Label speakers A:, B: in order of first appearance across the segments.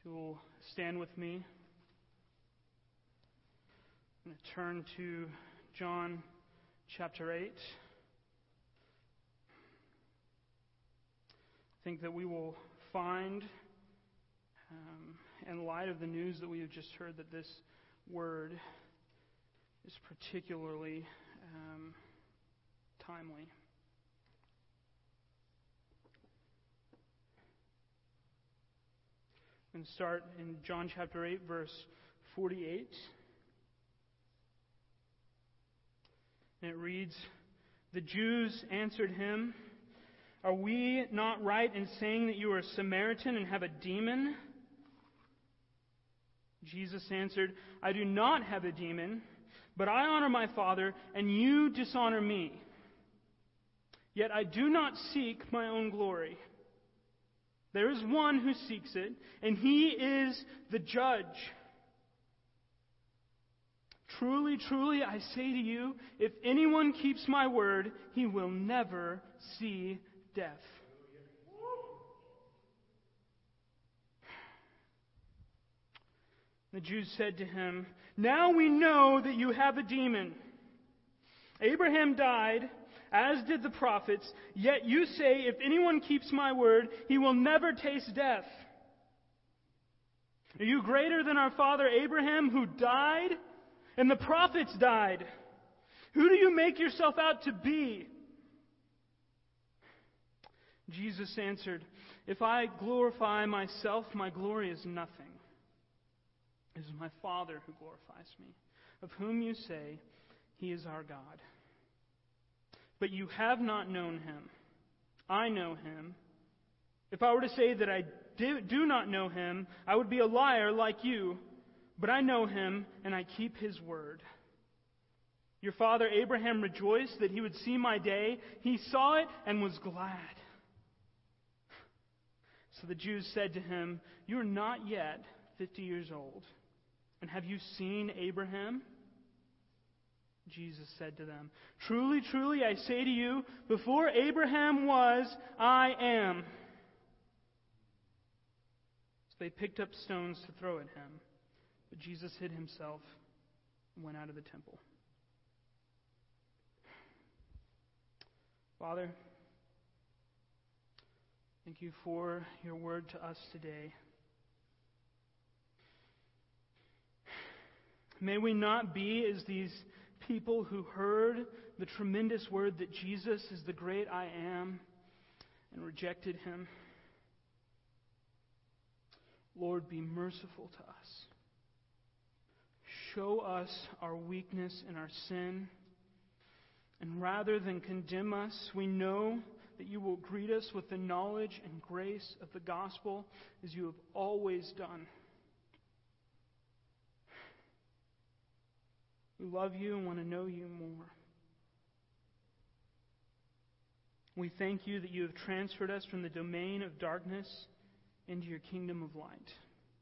A: If you will stand with me, I'm going to turn to John chapter 8. I think that we will find, in light of the news that we have just heard, that this word is particularly timely. I'm going to start in John chapter 8, verse 48. And it reads, "The Jews answered him, 'Are we not right in saying that you are a Samaritan and have a demon?' Jesus answered, 'I do not have a demon, but I honor my Father, and you dishonor me. Yet I do not seek my own glory. There is one who seeks it, and he is the judge. Truly, truly, I say to you, if anyone keeps my word, he will never see death.'" The Jews said to him, "Now we know that you have a demon. Abraham died, as did the prophets, yet you say, if anyone keeps my word, he will never taste death. Are you greater than our father Abraham, who died? And the prophets died. Who do you make yourself out to be?" Jesus answered, "If I glorify myself, my glory is nothing. It is my Father who glorifies me, of whom you say, He is our God. But you have not known Him. I know Him. If I were to say that I do not know Him, I would be a liar like you. But I know Him, and I keep His word. Your father Abraham rejoiced that he would see my day. He saw it and was glad." So the Jews said to him, "You are not yet 50 years old, and have you seen Abraham?" Jesus said to them, "Truly, truly, I say to you, before Abraham was, I am." So they picked up stones to throw at him. But Jesus hid himself and went out of the temple. Father, thank you for your word to us today. May we not be as these people who heard the tremendous word that Jesus is the great I am and rejected Him. Lord, be merciful to us. Show us our weakness and our sin. And rather than condemn us, we know that you will greet us with the knowledge and grace of the gospel as you have always done. We love you and want to know you more. We thank you that you have transferred us from the domain of darkness into your kingdom of light.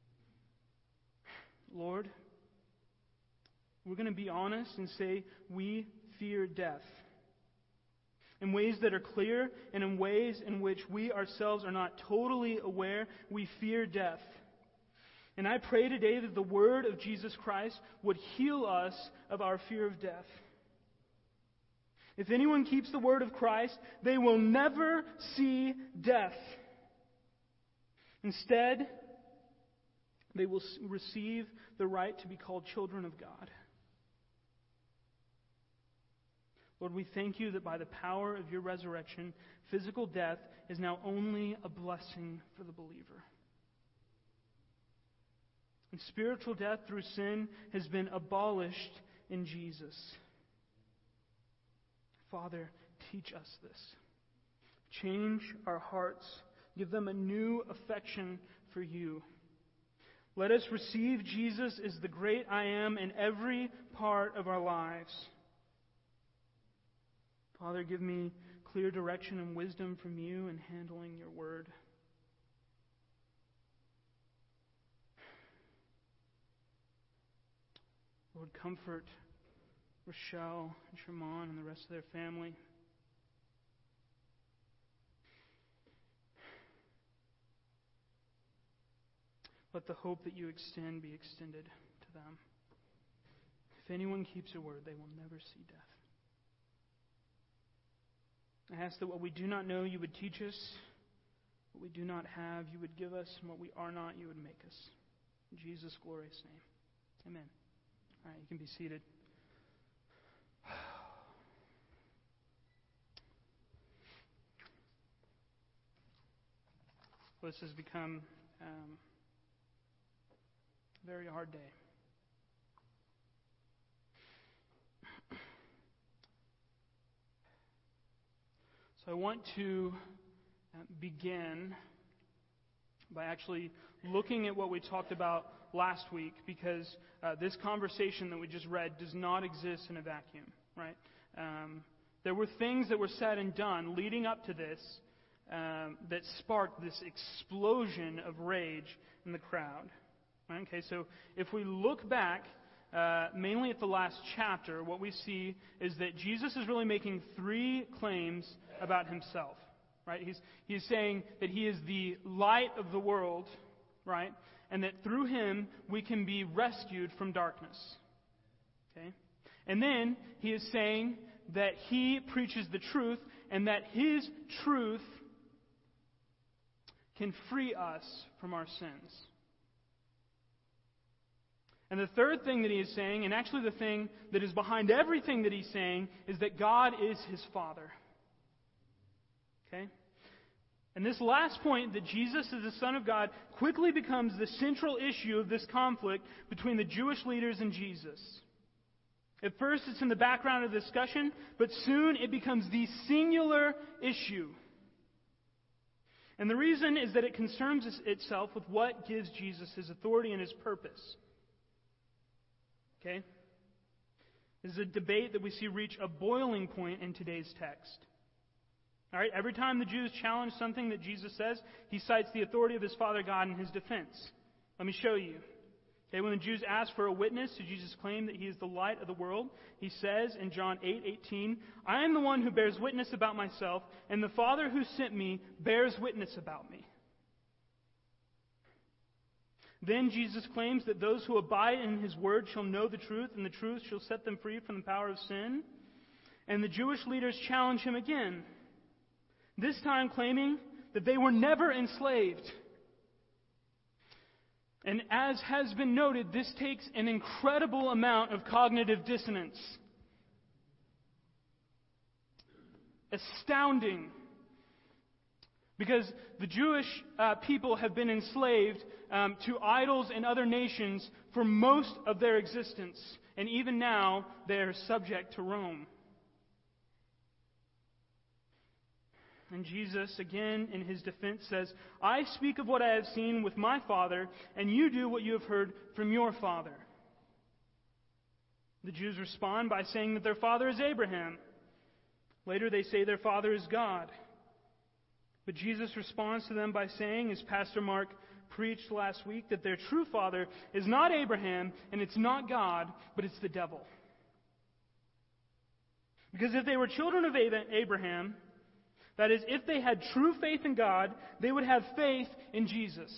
A: Lord, we're going to be honest and say we fear death. In ways that are clear and in ways in which we ourselves are not totally aware, we fear death. And I pray today that the word of Jesus Christ would heal us of our fear of death. If anyone keeps the word of Christ, they will never see death. Instead, they will receive the right to be called children of God. Lord, we thank you that by the power of your resurrection, physical death is now only a blessing for the believer. And spiritual death through sin has been abolished in Jesus. Father, teach us this. Change our hearts. Give them a new affection for you. Let us receive Jesus as the great I am in every part of our lives. Father, give me clear direction and wisdom from you in handling your word. Lord, comfort Rochelle and Sherman and the rest of their family. let the hope that you extend be extended to them. If anyone keeps your word, they will never see death. I ask that what we do not know, you would teach us. What we do not have, you would give us. And what we are not, you would make us. In Jesus' glorious name. Amen. All right, you can be seated. This has become a very hard day. So I want to begin by actually looking at what we talked about last week, because this conversation that we just read does not exist in a vacuum, right? There were things that were said and done leading up to this that sparked this explosion of rage in the crowd. Right? Okay, so if we look back mainly at the last chapter, what we see is that Jesus is really making three claims about himself. Right? He's saying that he is the light of the world, right? And that through him we can be rescued from darkness. Okay? And then he is saying that he preaches the truth and that his truth can free us from our sins. And the third thing that he is saying, and actually the thing that is behind everything that he's saying, is that God is his Father. Okay? And this last point, that Jesus is the Son of God, quickly becomes the central issue of this conflict between the Jewish leaders and Jesus. At first, it's in the background of the discussion, but soon it becomes the singular issue. And the reason is that it concerns itself with what gives Jesus his authority and his purpose. Okay? This is a debate that we see reach a boiling point in today's text. All right? Every time the Jews challenge something that Jesus says, he cites the authority of his Father God in his defense. Let me show you. Okay, when the Jews ask for a witness to Jesus' claim that he is the light of the world, he says in John 8:18, I am the one who bears witness about myself, and the Father who sent me bears witness about me. Then Jesus claims that those who abide in his word shall know the truth, and the truth shall set them free from the power of sin. And the Jewish leaders challenge him again, this time claiming that they were never enslaved. And as has been noted, this takes an incredible amount of cognitive dissonance. Astounding. Because the Jewish people have been enslaved to idols and other nations for most of their existence. And even now, they are subject to Rome. And Jesus, again, in his defense says, I speak of what I have seen with my Father, and you do what you have heard from your father. The Jews respond by saying that their father is Abraham. Later they say their father is God. But Jesus responds to them by saying, as Pastor Mark preached last week, that their true father is not Abraham, and it's not God, but it's the devil. Because if they were children of Abraham, that is, if they had true faith in God, they would have faith in Jesus.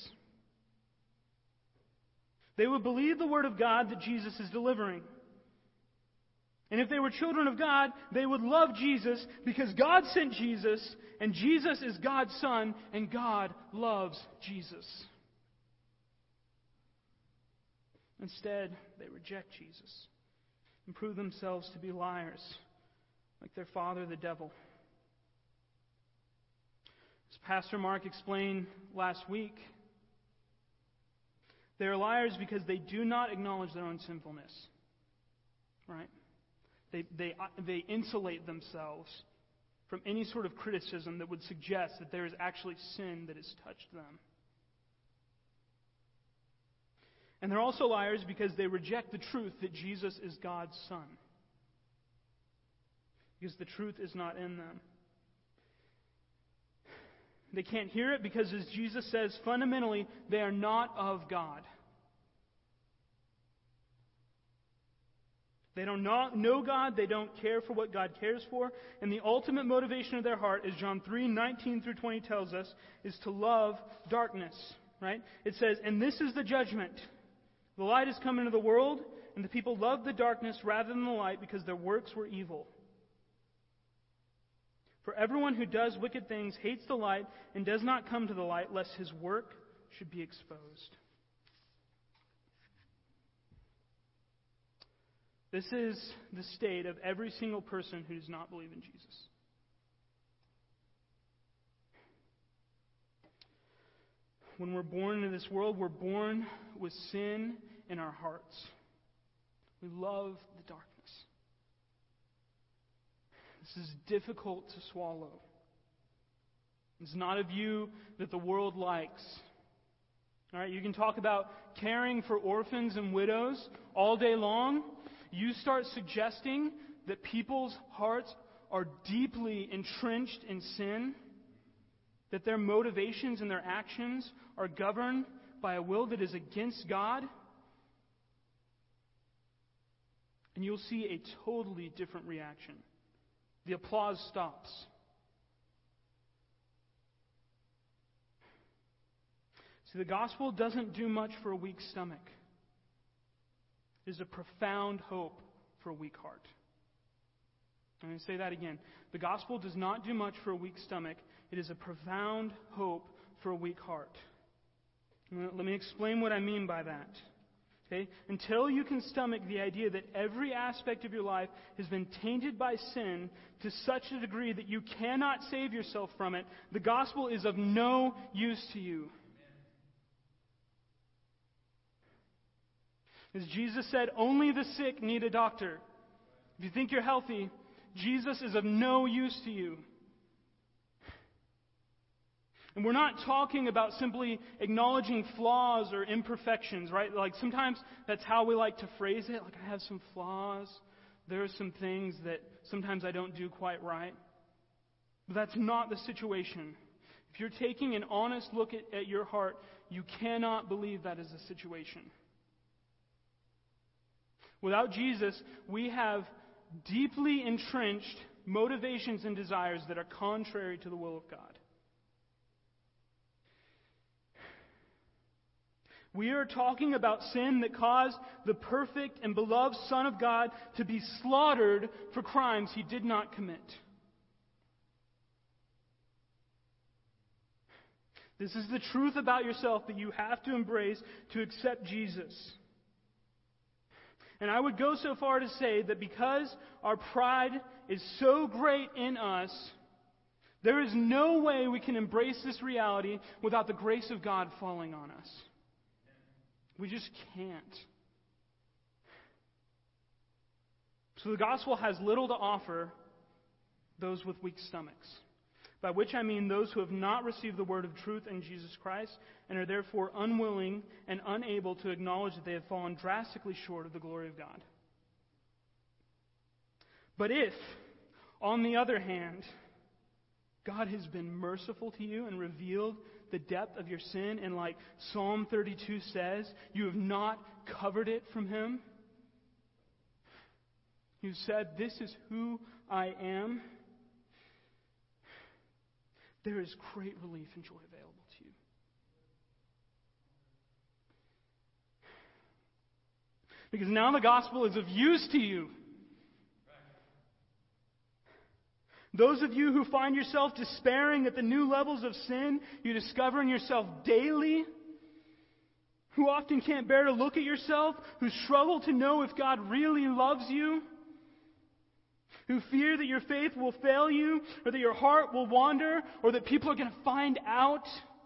A: They would believe the word of God that Jesus is delivering. And if they were children of God, they would love Jesus because God sent Jesus, and Jesus is God's Son, and God loves Jesus. Instead, they reject Jesus and prove themselves to be liars, like their father, the devil. As Pastor Mark explained last week, they are liars because they do not acknowledge their own sinfulness. Right? They insulate themselves from any sort of criticism that would suggest that there is actually sin that has touched them. And they're also liars because they reject the truth that Jesus is God's Son. Because the truth is not in them. They can't hear it because, as Jesus says, fundamentally, they are not of God. They don't know God. They don't care for what God cares for. And the ultimate motivation of their heart, as John 3:19 through 20 tells us, is to love darkness. right? It says, "And this is the judgment. The light has come into the world, and the people loved the darkness rather than the light because their works were evil. For everyone who does wicked things hates the light and does not come to the light, lest his work should be exposed." This is the state of every single person who does not believe in Jesus. When we're born into this world, we're born with sin in our hearts. We love the darkness. This is difficult to swallow. It's not a view that the world likes. All right, you can talk about caring for orphans and widows all day long. You start suggesting that people's hearts are deeply entrenched in sin, that their motivations and their actions are governed by a will that is against God, and you'll see a totally different reaction. The applause stops. See, the gospel doesn't do much for a weak stomach. It is a profound hope for a weak heart. I'm going to say that again. The gospel does not do much for a weak stomach. It is a profound hope for a weak heart. Let me explain what I mean by that. Okay? Until you can stomach the idea that every aspect of your life has been tainted by sin to such a degree that you cannot save yourself from it, the gospel is of no use to you. As Jesus said, only the sick need a doctor. If you think you're healthy, Jesus is of no use to you. And we're not talking about simply acknowledging flaws or imperfections, right? Like sometimes that's how we like to phrase it. Like, I have some flaws. There are some things that sometimes I don't do quite right. But that's not the situation. If you're taking an honest look at your heart, you cannot believe that is the situation. Without Jesus, we have deeply entrenched motivations and desires that are contrary to the will of God. We are talking about sin that caused the perfect and beloved Son of God to be slaughtered for crimes He did not commit. This is the truth about yourself that you have to embrace to accept Jesus. And I would go so far to say that because our pride is so great in us, there is no way we can embrace this reality without the grace of God falling on us. We just can't. So the gospel has little to offer those with weak stomachs, by which I mean those who have not received the word of truth in Jesus Christ and are therefore unwilling and unable to acknowledge that they have fallen drastically short of the glory of God. But if, on the other hand, God has been merciful to you and revealed the depth of your sin, and like Psalm 32 says, you have not covered it from Him. You said, "This is who I am." There is great relief and joy available to you. Because now the gospel is of use to you. Those of you who find yourself despairing at the new levels of sin you discover in yourself daily, who often can't bear to look at yourself, who struggle to know if God really loves you, who fear that your faith will fail you, or that your heart will wander, or that people are going to find out.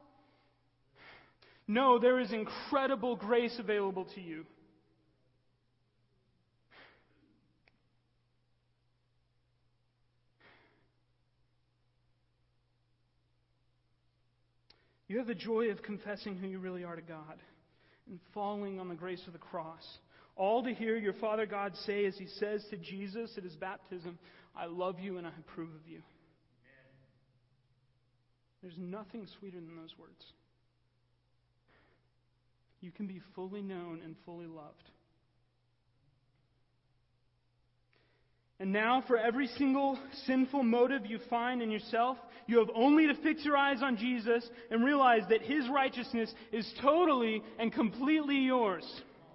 A: No, there is incredible grace available to you. You have the joy of confessing who you really are to God and falling on the grace of the cross. All to hear your Father God say, as He says to Jesus at His baptism, "I love you and I approve of you." There's nothing sweeter than those words. You can be fully known and fully loved. And now, for every single sinful motive you find in yourself, you have only to fix your eyes on Jesus and realize that His righteousness is totally and completely yours.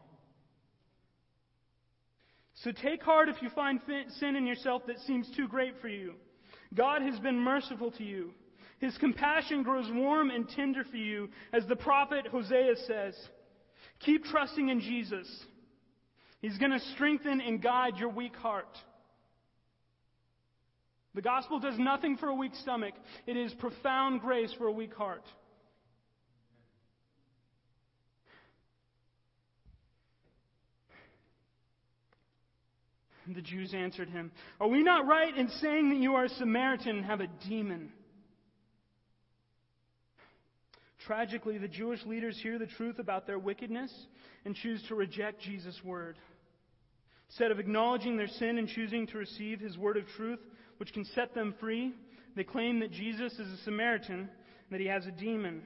A: So take heart if you find sin in yourself that seems too great for you. God has been merciful to you. His compassion grows warm and tender for you, as the prophet Hosea says. Keep trusting in Jesus. He's going to strengthen and guide your weak heart. The gospel does nothing for a weak stomach. It is profound grace for a weak heart. The Jews answered him, "Are we not right in saying that you are a Samaritan and have a demon?" Tragically, the Jewish leaders hear the truth about their wickedness and choose to reject Jesus' word. Instead of acknowledging their sin and choosing to receive His word of truth, which can set them free, they claim that Jesus is a Samaritan and that He has a demon.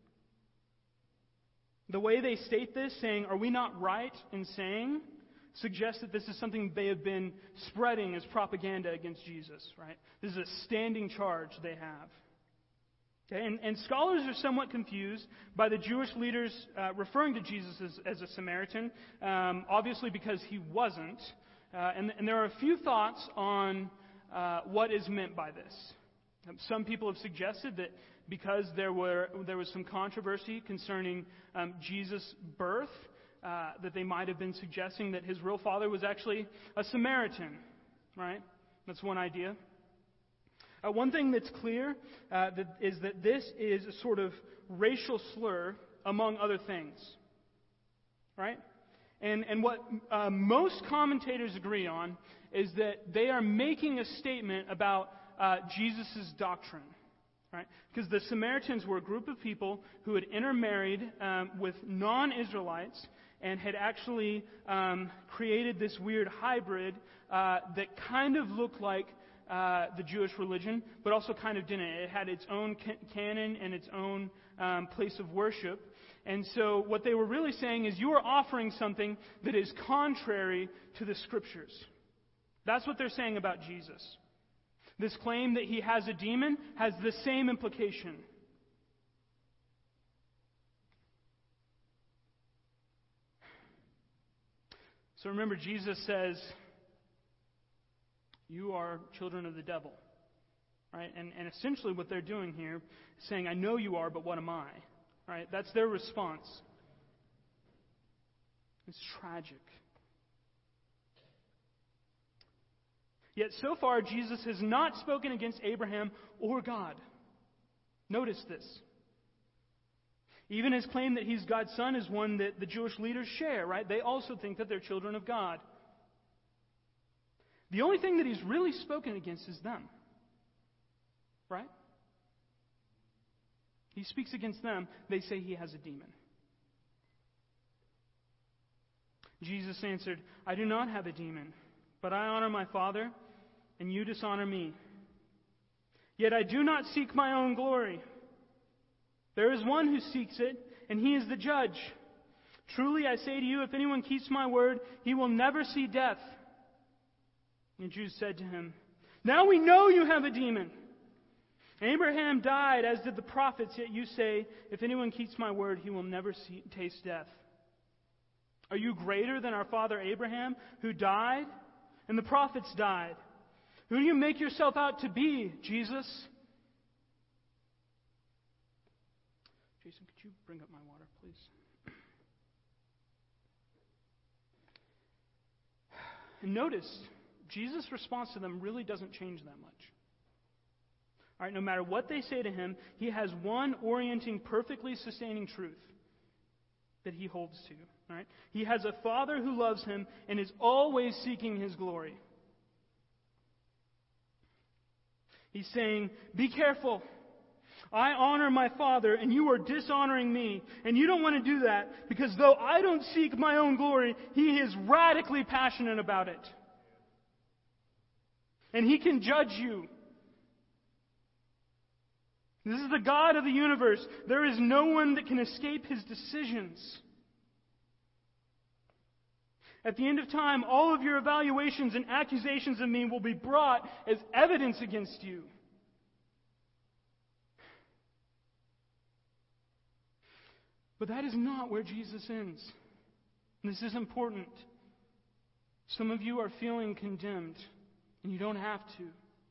A: The way they state this, saying, "Are we not right in saying?" suggests that this is something they have been spreading as propaganda against Jesus, right? This is a standing charge they have. Okay? And scholars are somewhat confused by the Jewish leaders referring to Jesus as a Samaritan, obviously because He wasn't. And there are a few thoughts on what is meant by this. Some people have suggested that because there was some controversy concerning Jesus' birth, that they might have been suggesting that His real father was actually a Samaritan, right? That's one idea. One thing that's clear is that this is a sort of racial slur among other things, right? And what most commentators agree on is that they are making a statement about Jesus' doctrine, right? Because the Samaritans were a group of people who had intermarried with non-Israelites and had actually created this weird hybrid that kind of looked like the Jewish religion, but also kind of didn't. It had its own canon and its own place of worship. And so what they were really saying is, you are offering something that is contrary to the Scriptures. That's what they're saying about Jesus. This claim that He has a demon has the same implication. So remember, Jesus says, you are children of the devil. Right? And essentially what they're doing here is saying, I know you are, but what am I? Right? That's their response. It's tragic. Yet so far, Jesus has not spoken against Abraham or God. Notice this. Even his claim that He's God's Son is one that the Jewish leaders share, right? They also think that they're children of God. The only thing that He's really spoken against is them. Right? He speaks against them. They say He has a demon. Jesus answered, I do not have a demon, but I honor my Father, and you dishonor me. Yet I do not seek my own glory. There is one who seeks it, and He is the judge. Truly I say to you, if anyone keeps my word, he will never see death. And the Jews said to Him, now we know you have a demon. Abraham died, as did the prophets, yet you say, if anyone keeps my word, he will never taste death. Are you greater than our father Abraham, who died, and the prophets died? Who do you make yourself out to be, Jesus? Jason, could you bring up my water, please? And notice, Jesus' response to them really doesn't change that much. All right, no matter what they say to Him, He has one orienting, perfectly sustaining truth that He holds to. All right? He has a Father who loves Him and is always seeking His glory. He's saying, be careful. I honor my Father, and you are dishonoring me. And you don't want to do that, because though I don't seek my own glory, He is radically passionate about it. And He can judge you. This is the God of the universe. There is no one that can escape His decisions. At the end of time, all of your evaluations and accusations of me will be brought as evidence against you. But that is not where Jesus ends. And this is important. Some of you are feeling condemned, and you don't have to.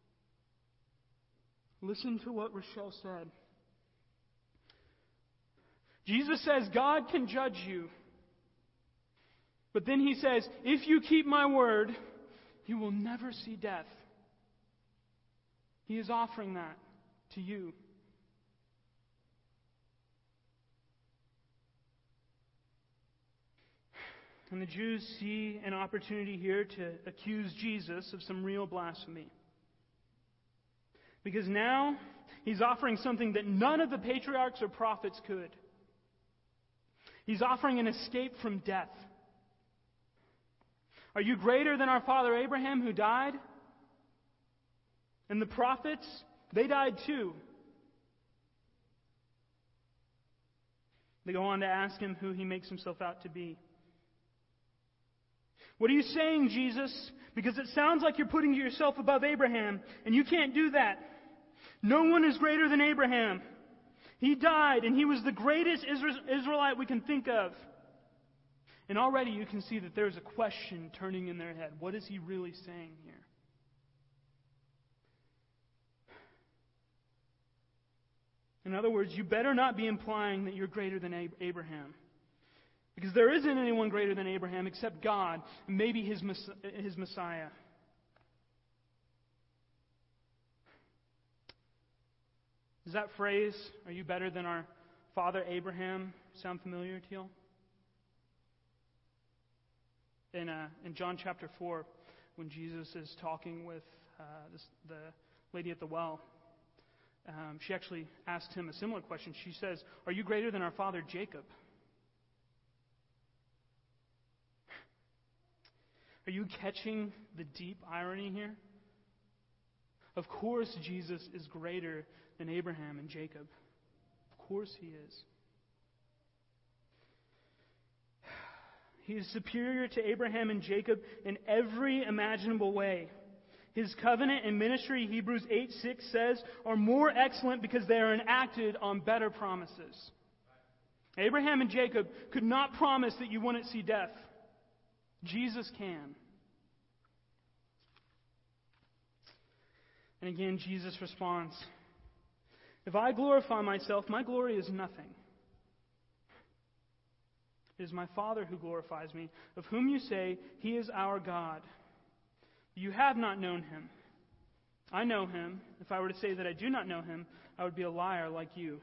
A: Listen to what Rochelle said. Jesus says God can judge you. But then he says, if you keep my word, you will never see death. He is offering that to you. And the Jews see an opportunity here to accuse Jesus of some real blasphemy. Because now he's offering something that none of the patriarchs or prophets could. He's offering an escape from death. Are you greater than our father Abraham, who died? And the prophets, they died too. They go on to ask him who he makes himself out to be. What are you saying, Jesus? Because it sounds like you're putting yourself above Abraham, and you can't do that. No one is greater than Abraham. He died, and he was the greatest Israelite we can think of. And already you can see that there's a question turning in their head. What is he really saying here? In other words, you better not be implying that you're greater than Abraham. Because there isn't anyone greater than Abraham except God, and maybe his Messiah. Does that phrase, are you better than our father Abraham, sound familiar to you? In John chapter 4, when Jesus is talking with the lady at the well, she actually asked him a similar question. She says, are you greater than our father Jacob? Are you catching the deep irony here? Of course Jesus is greater than Abraham and Jacob. Of course he is. He is superior to Abraham and Jacob in every imaginable way. His covenant and ministry, Hebrews 8:6 says, are more excellent because they are enacted on better promises. Abraham and Jacob could not promise that you wouldn't see death. Jesus can. And again, Jesus responds, if I glorify myself, my glory is nothing. It is my Father who glorifies me, of whom you say, He is our God. You have not known Him. I know Him. If I were to say that I do not know Him, I would be a liar like you.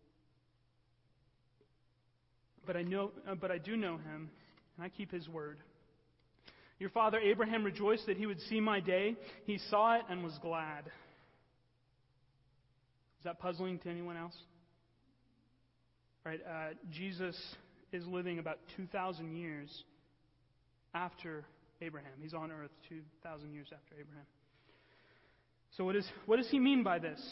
A: But I do know Him, and I keep His word. Your father Abraham rejoiced that he would see my day. He saw it and was glad. Is that puzzling to anyone else? Right? Jesus is living about 2,000 years after Abraham. He's on earth 2,000 years after Abraham. So what does he mean by this?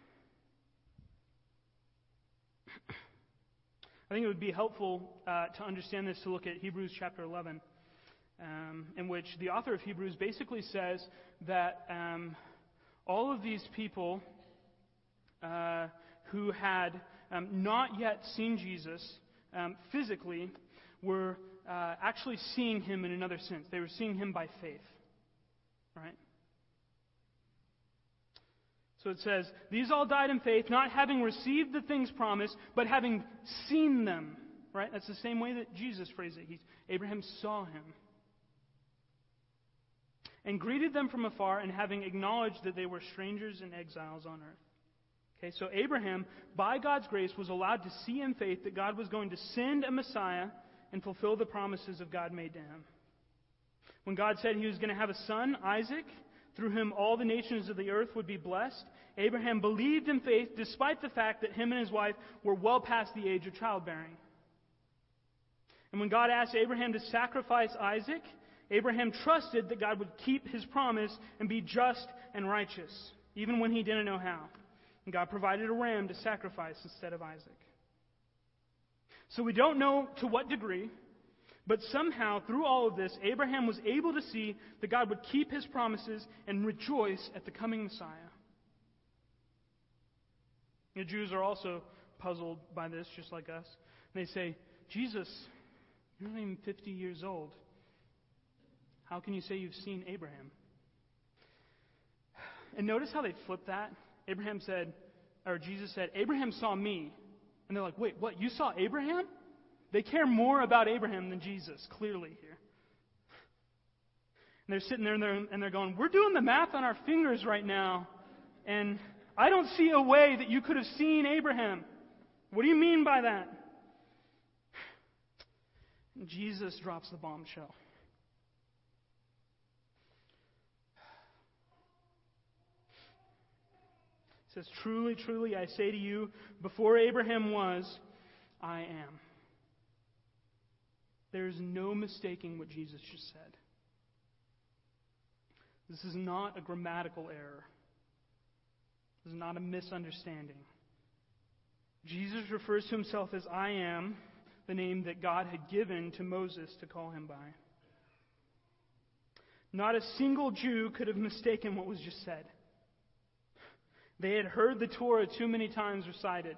A: I think it would be helpful to understand this to look at Hebrews chapter 11. In which the author of Hebrews basically says that all of these people who had not yet seen Jesus physically were actually seeing Him in another sense. They were seeing Him by faith. Right? So it says, these all died in faith, not having received the things promised, but having seen them. Right? That's the same way that Jesus phrased it. Abraham saw Him. And greeted them from afar, and having acknowledged that they were strangers and exiles on earth. Okay, so Abraham, by God's grace, was allowed to see in faith that God was going to send a Messiah and fulfill the promises of God made to him. When God said He was going to have a son, Isaac, through whom all the nations of the earth would be blessed, Abraham believed in faith despite the fact that him and his wife were well past the age of childbearing. And when God asked Abraham to sacrifice Isaac, Abraham trusted that God would keep His promise and be just and righteous, even when he didn't know how. And God provided a ram to sacrifice instead of Isaac. So we don't know to what degree, But somehow, through all of this, Abraham was able to see that God would keep his promises and rejoice at the coming Messiah. The Jews are also puzzled by this, just like us. And they say, Jesus, you're not even 50 years old. How can you say you've seen Abraham? And notice how they flip that. Jesus said, Abraham saw me. And they're like, wait, what? You saw Abraham? They care more about Abraham than Jesus, clearly here. And they're sitting there and they're going, we're doing the math on our fingers right now. And I don't see a way that you could have seen Abraham. What do you mean by that? And Jesus drops the bombshell. He says, truly, truly, I say to you, before Abraham was, I am. There is no mistaking what Jesus just said. This is not a grammatical error. This is not a misunderstanding. Jesus refers to himself as I am, the name that God had given to Moses to call him by. Not a single Jew could have mistaken what was just said. They had heard the Torah too many times recited.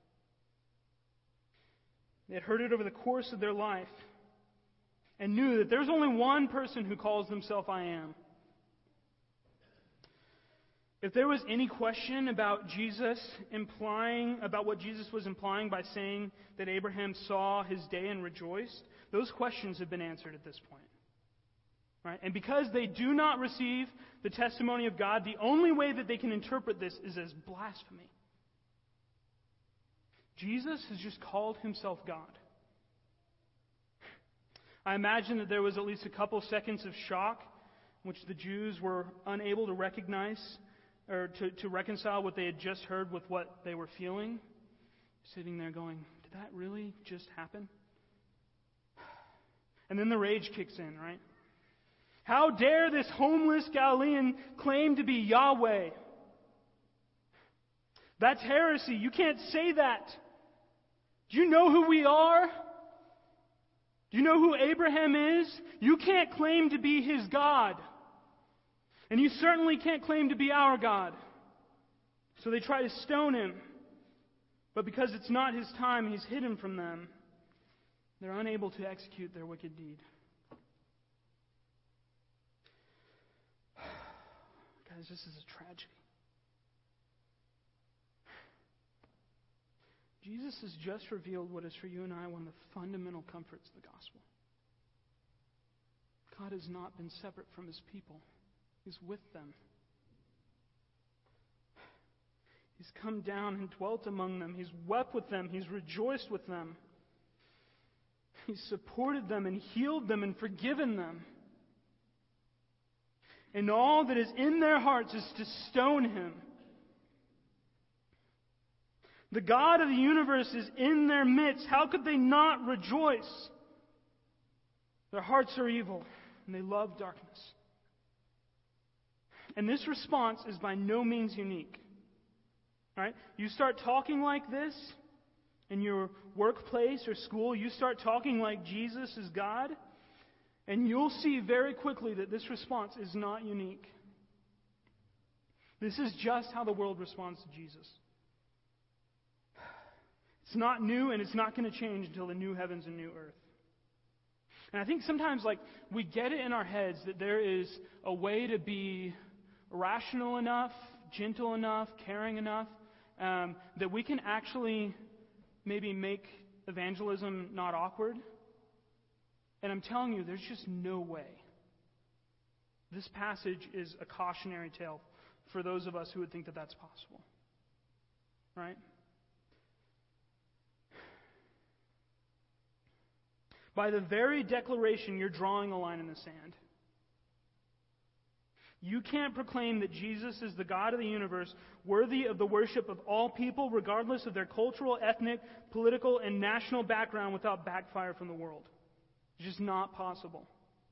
A: They had heard it over the course of their life and knew that there's only one person who calls himself I am. If there was any question about what Jesus was implying by saying that Abraham saw his day and rejoiced, those questions have been answered at this point. Right? And because they do not receive the testimony of God, the only way that they can interpret this is as blasphemy. Jesus has just called himself God. I imagine that there was at least a couple seconds of shock in which the Jews were unable to recognize or to reconcile what they had just heard with what they were feeling. Sitting there going, did that really just happen? And then the rage kicks in, right? How dare this homeless Galilean claim to be Yahweh? That's heresy. You can't say that. Do you know who we are? Do you know who Abraham is? You can't claim to be his God. And you certainly can't claim to be our God. So they try to stone him. But because it's not his time, he's hidden from them. They're unable to execute their wicked deed. Guys, this is a tragedy. Jesus has just revealed what is for you and I one of the fundamental comforts of the gospel. God has not been separate from his people. He's with them. He's come down and dwelt among them. He's wept with them. He's rejoiced with them. He's supported them and healed them and forgiven them. And all that is in their hearts is to stone him. The God of the universe is in their midst. How could they not rejoice? Their hearts are evil, and they love darkness. And this response is by no means unique. All right? You start talking like this in your workplace or school, you start talking like Jesus is God, and you'll see very quickly that this response is not unique. This is just how the world responds to Jesus. It's not new, and it's not going to change until the new heavens and new earth. And I think sometimes, we get it in our heads that there is a way to be rational enough, gentle enough, caring enough, that we can actually maybe make evangelism not awkward. And I'm telling you, there's just no way. This passage is a cautionary tale for those of us who would think that that's possible. Right? By the very declaration, you're drawing a line in the sand. You can't proclaim that Jesus is the God of the universe, worthy of the worship of all people, regardless of their cultural, ethnic, political, and national background, without backfire from the world. It's just not possible.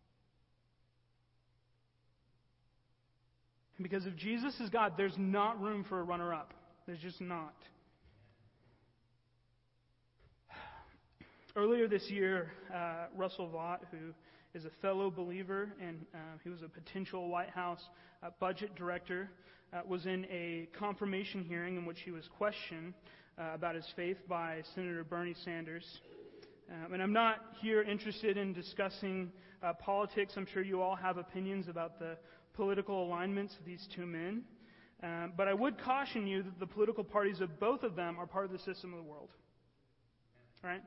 A: And because if Jesus is God, there's not room for a runner-up. There's just not. Earlier this year, Russell Vought, who is a fellow believer and he was a potential White House budget director, was in a confirmation hearing in which he was questioned about his faith by Senator Bernie Sanders. And I'm not here interested in discussing politics. I'm sure you all have opinions about the political alignments of these two men. But I would caution you that the political parties of both of them are part of the system of the world. Right?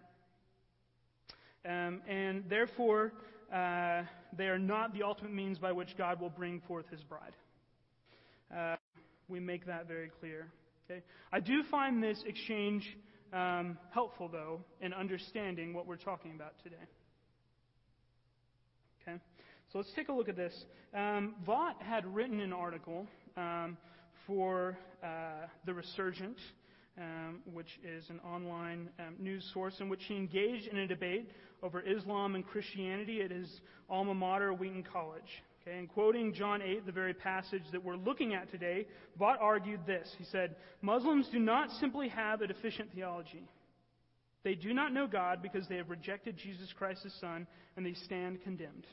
A: And therefore, they are not the ultimate means by which God will bring forth His bride. We make that very clear. Okay? I do find this exchange helpful, though, in understanding what we're talking about today. Okay? So let's take a look at this. Vought had written an article for The Resurgent, which is an online news source in which he engaged in a debate over Islam and Christianity at his alma mater, Wheaton College. Okay, and quoting John 8, the very passage that we're looking at today, Vought argued this. He said, Muslims do not simply have a deficient theology. They do not know God because they have rejected Jesus Christ, His Son, and they stand condemned.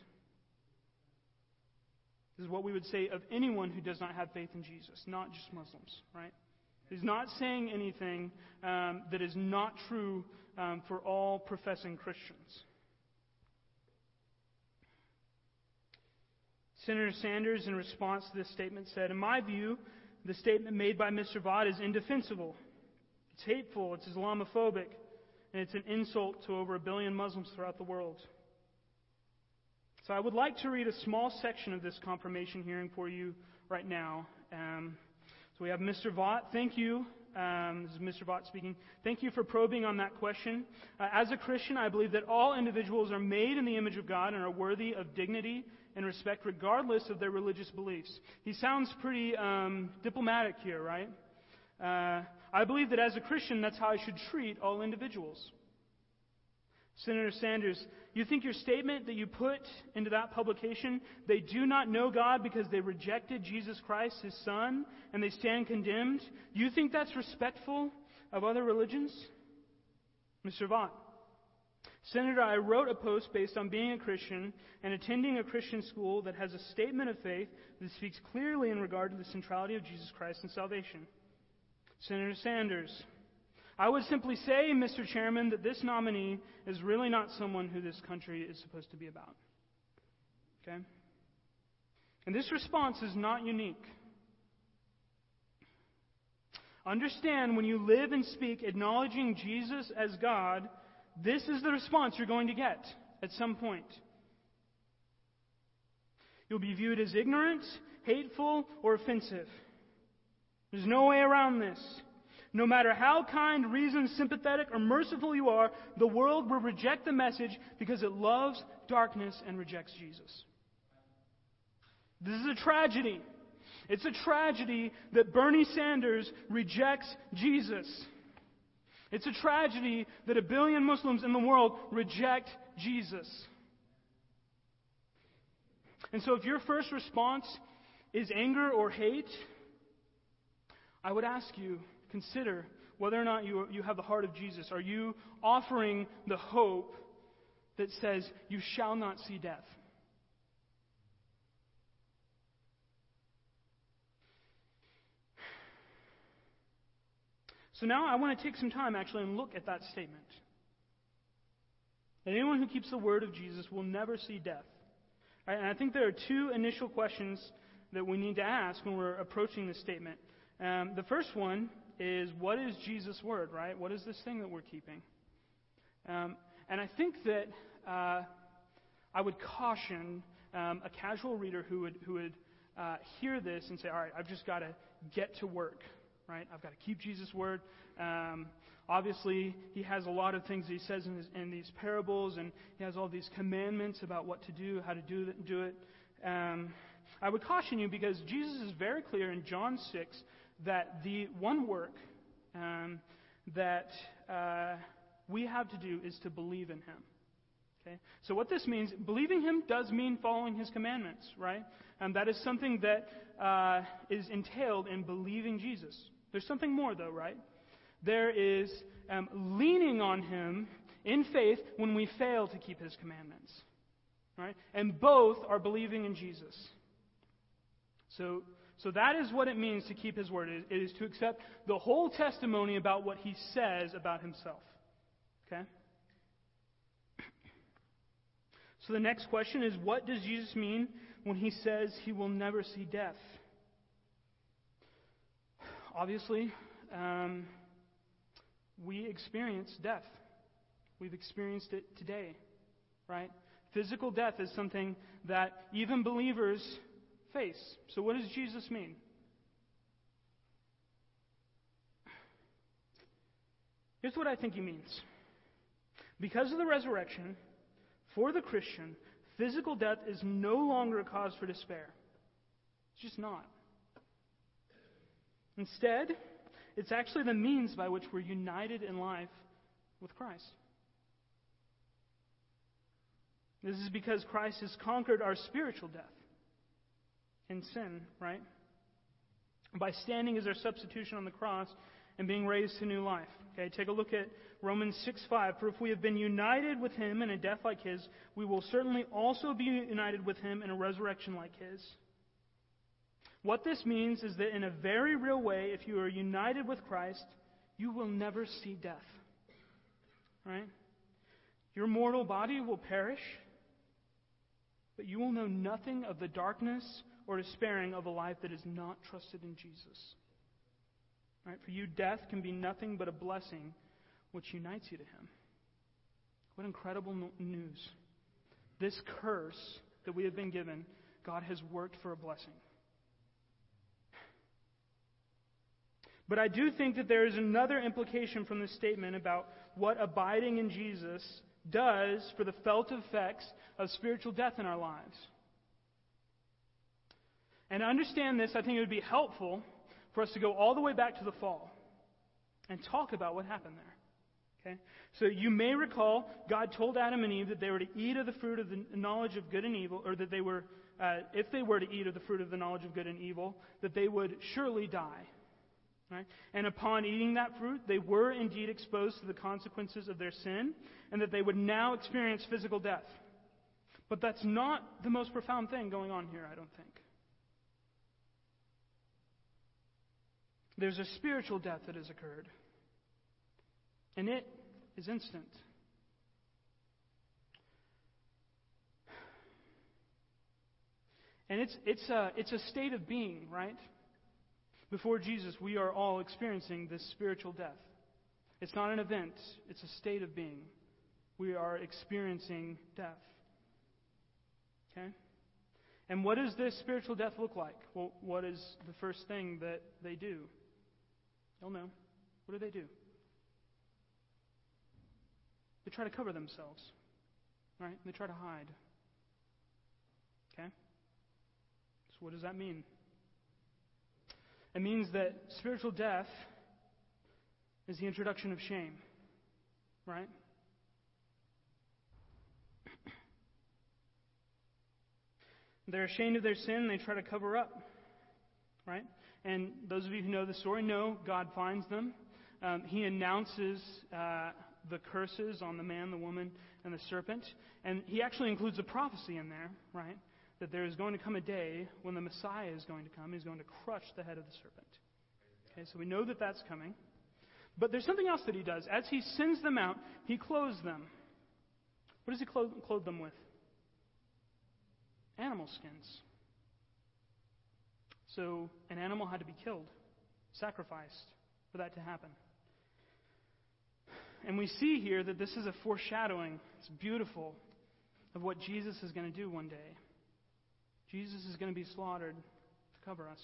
A: This is what we would say of anyone who does not have faith in Jesus, not just Muslims, right? He's not saying anything that is not true for all professing Christians. Senator Sanders, in response to this statement, said, in my view, the statement made by Mr. Vought is indefensible. It's hateful, it's Islamophobic, and it's an insult to over 1 billion Muslims throughout the world. So I would like to read a small section of this confirmation hearing for you right now. So we have Mr. Vought. Thank you. This is Mr. Vought speaking. Thank you for probing on that question. As a Christian, I believe that all individuals are made in the image of God and are worthy of dignity and respect regardless of their religious beliefs. He sounds pretty diplomatic here, right? I believe that as a Christian, that's how I should treat all individuals. Senator Sanders, you think your statement that you put into that publication, they do not know God because they rejected Jesus Christ, His Son, and they stand condemned, you think that's respectful of other religions? Mr. Vought, Senator, I wrote a post based on being a Christian and attending a Christian school that has a statement of faith that speaks clearly in regard to the centrality of Jesus Christ and salvation. Senator Sanders, I would simply say, Mr. Chairman, that this nominee is really not someone who this country is supposed to be about. Okay? And this response is not unique. Understand, when you live and speak acknowledging Jesus as God, this is the response you're going to get at some point. You'll be viewed as ignorant, hateful, or offensive. There's no way around this. No matter how kind, reasoned, sympathetic, or merciful you are, the world will reject the message because it loves darkness and rejects Jesus. This is a tragedy. It's a tragedy that Bernie Sanders rejects Jesus. It's a tragedy that 1 billion Muslims in the world reject Jesus. And so if your first response is anger or hate, I would ask you, consider whether or not you have the heart of Jesus. Are you offering the hope that says, you shall not see death? So now I want to take some time actually and look at that statement. That anyone who keeps the word of Jesus will never see death. Right? And I think there are two initial questions that we need to ask when we're approaching this statement. The first one is, what is Jesus' word, right? What is this thing that we're keeping? And I think that I would caution a casual reader who would hear this and say, all right, I've just got to get to work, right? I've got to keep Jesus' word. Obviously, he has a lot of things that he says in these parables, and he has all these commandments about what to do, how to do it. I would caution you because Jesus is very clear in John 6 that the one work that we have to do is to believe in Him. Okay? So what this means, believing Him does mean following His commandments, right? And that is something that is entailed in believing Jesus. There's something more, though, right? There is leaning on Him in faith when we fail to keep His commandments. Right? And both are believing in Jesus. So that is what it means to keep His word. It is to accept the whole testimony about what He says about Himself. Okay? So the next question is, what does Jesus mean when He says He will never see death? Obviously, we experience death. We've experienced it today, right? Physical death is something that even believers face. So what does Jesus mean? Here's what I think He means. Because of the resurrection, for the Christian, physical death is no longer a cause for despair. It's just not. Instead, it's actually the means by which we're united in life with Christ. This is because Christ has conquered our spiritual death in sin, right? By standing as our substitution on the cross and being raised to new life. Okay, take a look at Romans 6:5. For if we have been united with Him in a death like His, we will certainly also be united with Him in a resurrection like His. What this means is that in a very real way, if you are united with Christ, you will never see death. Right? Your mortal body will perish, but you will know nothing of the darkness or despairing of a life that is not trusted in Jesus. Right? For you, death can be nothing but a blessing which unites you to Him. What incredible news. This curse that we have been given, God has worked for a blessing. But I do think that there is another implication from this statement about what abiding in Jesus does for the felt effects of spiritual death in our lives. And to understand this, I think it would be helpful for us to go all the way back to the fall and talk about what happened there. Okay? So you may recall God told Adam and Eve that they were to eat of the fruit of the knowledge of good and evil, or that they were, if they were to eat of the fruit of the knowledge of good and evil, that they would surely die. Right? And upon eating that fruit, they were indeed exposed to the consequences of their sin, and that they would now experience physical death. But that's not the most profound thing going on here, I don't think. There's a spiritual death that has occurred, and it is instant. And it's a state of being, right? Before Jesus, we are all experiencing this spiritual death. It's not an event. It's a state of being. We are experiencing death. Okay? And what does this spiritual death look like? Well, what is the first thing that they do? You'll know. What do? They try to cover themselves. Right? They try to hide. Okay? So what does that mean? It means that spiritual death is the introduction of shame, right? They're ashamed of their sin, and they try to cover up, right? And those of you who know the story know God finds them. He announces the curses on the man, the woman, and the serpent. And He actually includes a prophecy in there, right? That there is going to come a day when the Messiah is going to come. He's going to crush the head of the serpent. Okay, so we know that that's coming. But there's something else that He does. As He sends them out, He clothes them. What does He clothe them with? Animal skins. So an animal had to be killed, sacrificed, for that to happen. And we see here that this is a foreshadowing, it's beautiful, of what Jesus is going to do one day. Jesus is going to be slaughtered to cover us.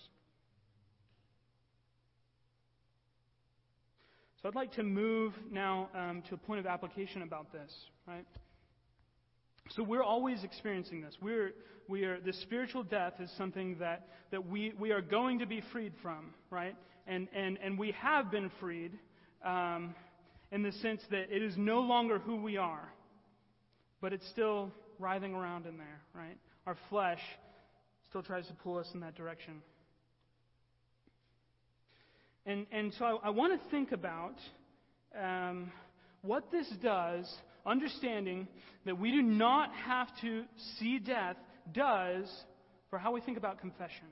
A: So I'd like to move now to a point of application about this, right? So we're always experiencing this. This spiritual death is something that we are going to be freed from, right? And we have been freed in the sense that it is no longer who we are, but it's still writhing around in there, right? Our flesh still tries to pull us in that direction. And so I want to think about What this does, understanding that we do not have to see death, does for how we think about confession.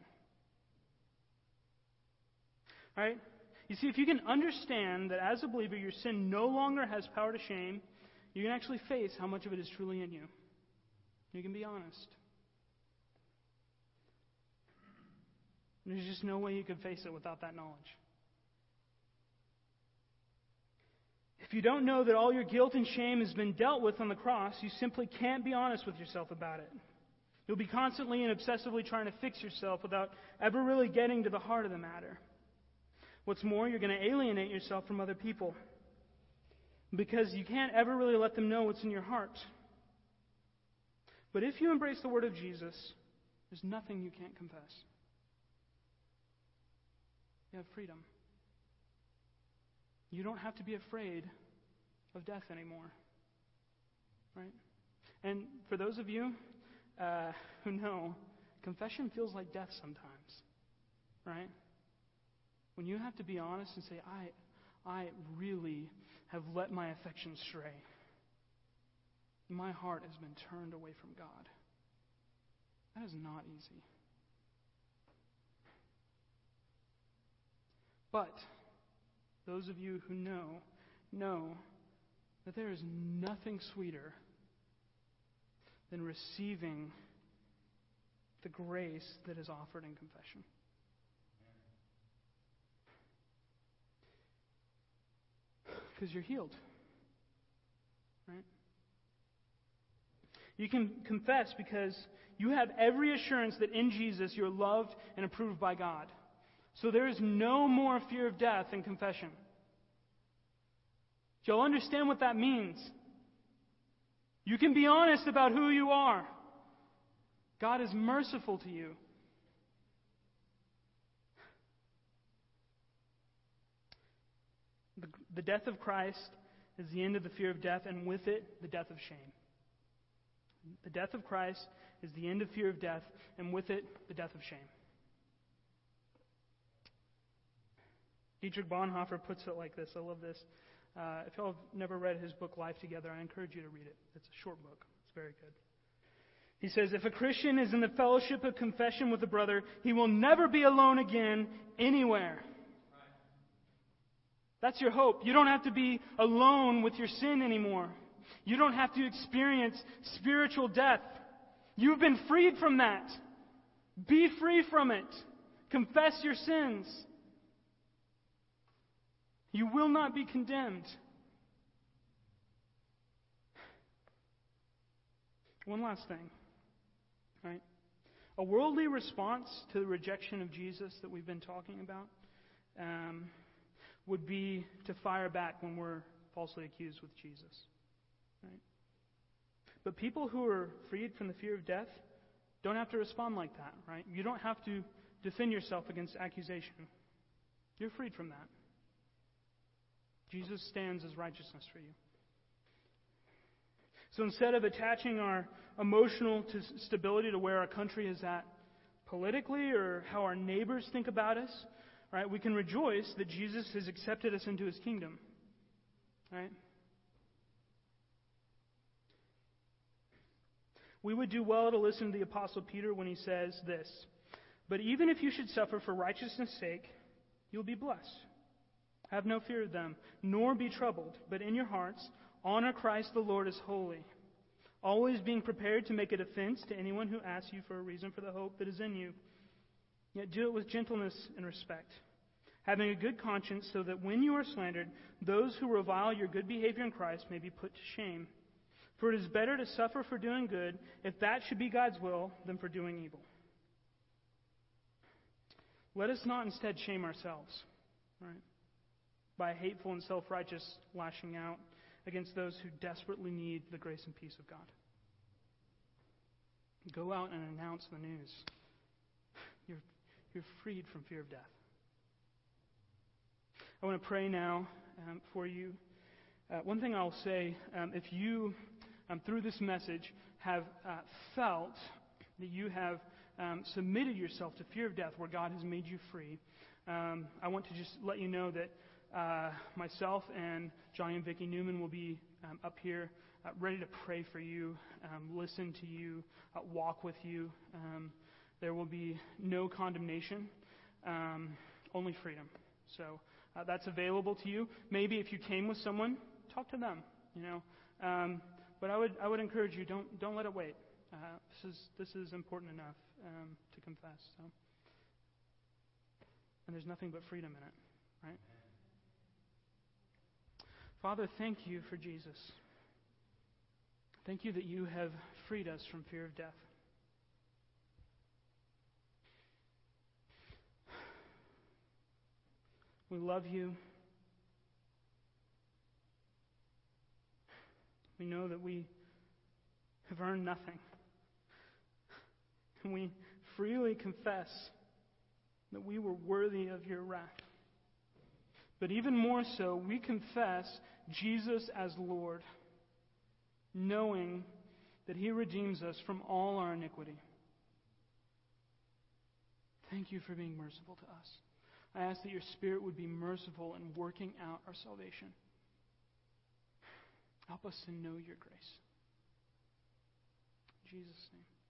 A: Right? You see, if you can understand that as a believer your sin no longer has power to shame, you can actually face how much of it is truly in you. You can be honest. There's just no way you can face it without that knowledge. If you don't know that all your guilt and shame has been dealt with on the cross, you simply can't be honest with yourself about it. You'll be constantly and obsessively trying to fix yourself without ever really getting to the heart of the matter. What's more, you're going to alienate yourself from other people because you can't ever really let them know what's in your heart. But if you embrace the word of Jesus, there's nothing you can't confess. You have freedom. You don't have to be afraid of death anymore. Right? And for those of you who know, confession feels like death sometimes. Right? When you have to be honest and say, I really have let my affections stray. My heart has been turned away from God. That is not easy. But those of you who know that there is nothing sweeter than receiving the grace that is offered in confession. Because you're healed. Right? You can confess because you have every assurance that in Jesus you're loved and approved by God. So there is no more fear of death in confession. You'll understand what that means. You can be honest about who you are. God is merciful to you. The death of Christ is the end of the fear of death, and with it, the death of shame. The death of Christ is the end of fear of death, and with it, the death of shame. Dietrich Bonhoeffer puts it like this. I love this. If y'all have never read his book, Life Together, I encourage you to read it. It's a short book. It's very good. He says, if a Christian is in the fellowship of confession with a brother, he will never be alone again anywhere. That's your hope. You don't have to be alone with your sin anymore. You don't have to experience spiritual death. You've been freed from that. Be free from it. Confess your sins. You will not be condemned. One last thing. Right? A worldly response to the rejection of Jesus that we've been talking about would be to fire back when we're falsely accused with Jesus. Right? But people who are freed from the fear of death don't have to respond like that. Right? You don't have to defend yourself against accusation. You're freed from that. Jesus stands as righteousness for you. So instead of attaching our emotional stability to where our country is at politically or how our neighbors think about us, right, we can rejoice that Jesus has accepted us into His kingdom. Right? We would do well to listen to the Apostle Peter when he says this, but even if you should suffer for righteousness' sake, you'll be blessed. Have no fear of them, nor be troubled, but in your hearts honor Christ the Lord as holy, always being prepared to make a defense to anyone who asks you for a reason for the hope that is in you. Yet do it with gentleness and respect, having a good conscience, so that when you are slandered, those who revile your good behavior in Christ may be put to shame. For it is better to suffer for doing good, if that should be God's will, than for doing evil. Let us not instead shame ourselves, right, by hateful and self-righteous lashing out against those who desperately need the grace and peace of God. Go out and announce the news. You're freed from fear of death. I want to pray now for you. One thing I'll say, if you, through this message, have felt that you have submitted yourself to fear of death where God has made you free, I want to just let you know that myself and Johnny and Vicki Newman will be up here ready to pray for you, listen to you, walk with you. There will be no condemnation, only freedom. So that's available to you. Maybe if you came with someone, talk to them. But I would encourage you, don't let it wait. This is important enough to confess. So. And there's nothing but freedom in it, right? Father, thank you for Jesus. Thank you that you have freed us from fear of death. We love you. We know that we have earned nothing. And we freely confess that we were worthy of your wrath. But even more so, we confess Jesus as Lord, knowing that He redeems us from all our iniquity. Thank you for being merciful to us. I ask that your Spirit would be merciful in working out our salvation. Help us to know your grace. In Jesus' name.